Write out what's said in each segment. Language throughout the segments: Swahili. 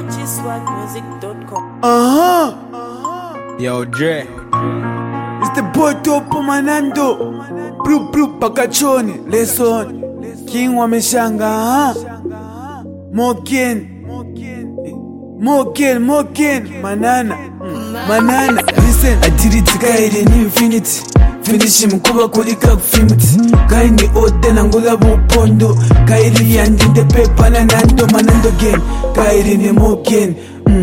LGSwagmusic.com. Yo, Dre. It's the boy Topo Manando. Blue Pakachoni. Lesson. King wa Meshanga. Moken. Manana. Listen, I did it guide in infinity. Finish him kuba kulika kufimiti. Kaini ode na ngula bupondo. Kairi yandi the pepa na nando manando gen. Kairi ni moken.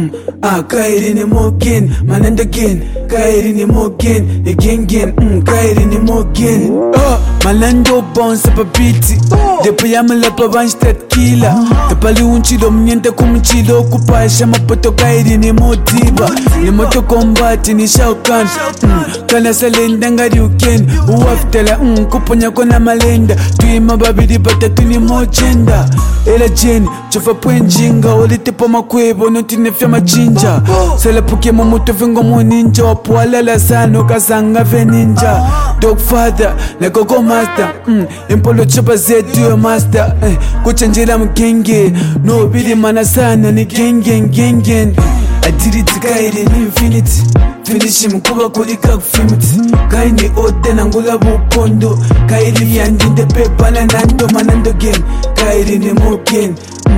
Kairi ni moken. Manando gen. Kairi ni moken. Again. Kairi ni moken. Malando bounce papiti. Depo yamala pa banstat killer. Tepali unchilo mnyente kumchilo. Kupasha mapoto kairi ni motiba. Ni moto kombati ni Shao Kahn. Kana salenda ngari uken. Uwaftala kuponya kona malenda. Tuima babidi batatu ni mochenda. Ela jeni chofa pwenjinga. Olitepo makwebo notine fya machinja. Sela puke momoto vengo moninja. Wapualala sano kasanga fe ninja. Dogfather na gogo master. Impolo chopa zetu master. Kuchanjira mkenge. No bidi mana sana ni gengen. I did it guide in infinity. Finish him kuba kulika kufimiti. Kaini ode na ngula bupondo. Kairi yandi the pepa na nando manando gen. Kairi ni moken.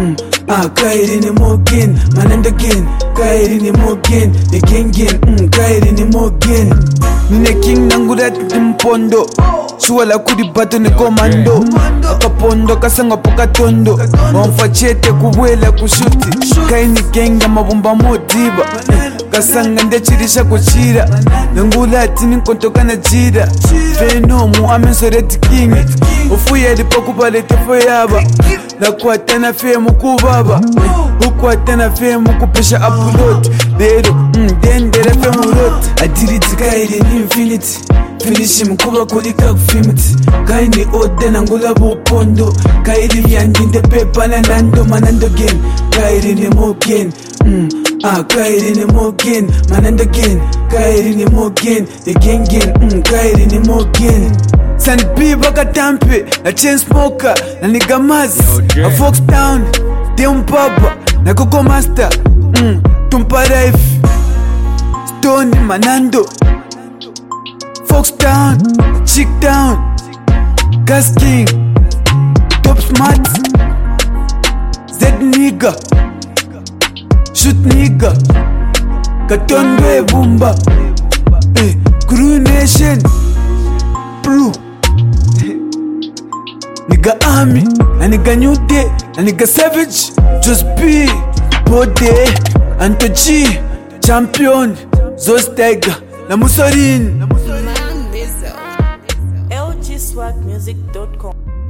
Kairi ni moken. Manando gen. Kairi ni moken. Again. Kairi ni moken. Nine king nangurat mpondo. Suwala kudi bato ni komando. Akapondo kasanga pokatondo. Wamfachete kuwela kushuti. Kaini genga mabumba motiba. Kasanga ndechirisha kuchira. Nangulati ninkontoka na jira. Fenomu amensoreti king. Ufuya lipoku palete foyaba. Nakuatana femu kubaba. Ukuatana femu kupisha upload. Dero, dendere femu rot. I did it guide in infinity. Finish him kuba kulika kufimiti. Kaini ode na ngula bupondo. Kairi yandi the pepa na nando manando gen. Kairi ni moken. Kairi ni moken. Manando gen. Kairi ni moken. Again. Kairi ni moken. San P baka tampe. Na chain smoker. Na nigga mazi. Na Fox Town. Dem Papa. Na Coco Master. Tumpa Life. Stone Manando. Fox Town, Chick Town, Gas King, Top Smart, Z Nigga, Shoot Nigga, Katondwe Bumba, Crew Nation, Blue, Nigga Army, na Nigga New Day, na Nigga Savage, Just B, Bode, Anto G, Champion, Zostega, na Mussolini. LGSwagmusic.com.